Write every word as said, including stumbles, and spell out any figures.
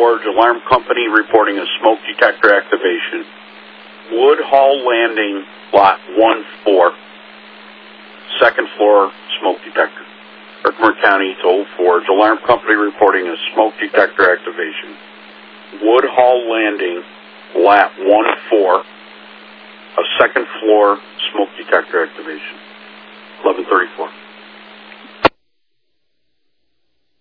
Forge Alarm Company reporting a smoke detector activation. Woodhall Landing, lot one four, second floor smoke detector. Herkimer County to Old Forge Alarm Company reporting a smoke detector activation. Woodhall Landing, lot one four, a second floor smoke detector activation. eleven thirty-four.